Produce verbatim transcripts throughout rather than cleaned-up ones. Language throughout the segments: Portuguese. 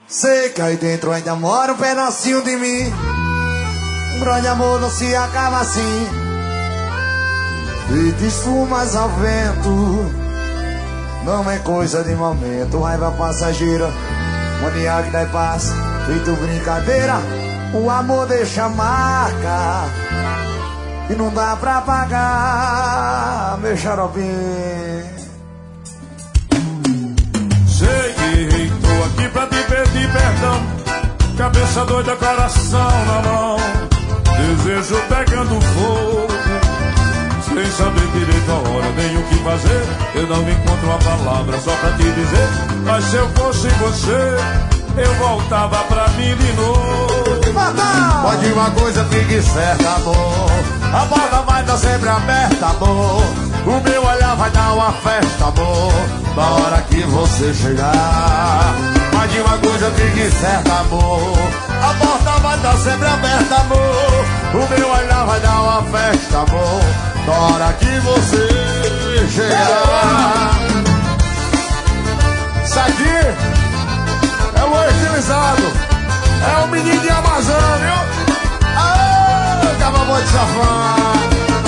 Sei que aí dentro ainda mora um pedacinho de mim. Um grande amor não se acaba assim. Feito espumas ao vento. Não é coisa de momento. Raiva passageira, mania que dá paz. Feito brincadeira, o amor deixa marca e não dá pra pagar, meu xaropinho. Cheguei, tô aqui pra te pedir perdão. Cabeça doida, coração na mão. Desejo pegando fogo. Sem saber direito a hora, nem o que fazer. Eu não me encontro uma palavra só pra te dizer. Mas se eu fosse você, eu voltava pra mim de novo. Pode uma coisa, fique certa, amor. A porta vai estar sempre aberta, amor. O meu olhar vai dar uma festa, amor. Na hora que você chegar. Mas de uma coisa, fique certa, amor. A porta vai estar sempre aberta, amor. O meu olhar vai dar uma festa, amor. Na hora que você chegar. Isso aqui é o estilizado. É o menino de Amazônia, viu? Aê, acabou de safar.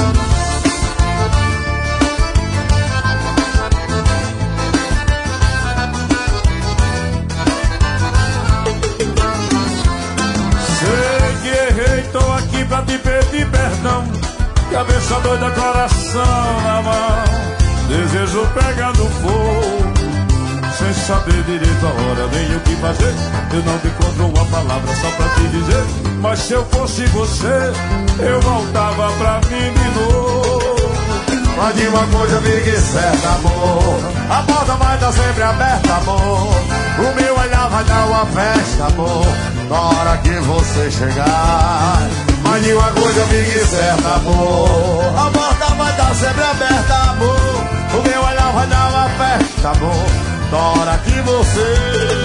Sei que errei, tô aqui pra te pedir perdão. Cabeça doida, coração na mão. Desejo pegando fogo. Sem saber direito a hora, nem o que fazer. Eu não encontro uma palavra só pra te dizer. Mas se eu fosse você, eu voltava pra mim de novo. Mas de uma coisa, fique certa, amor. A porta vai estar sempre aberta, amor. O meu olhar vai dar uma festa, amor. Na hora que você chegar. Mas de uma coisa, fique certa, amor. A porta vai estar sempre aberta, amor. O meu olhar vai dar uma festa, amor. Na hora que você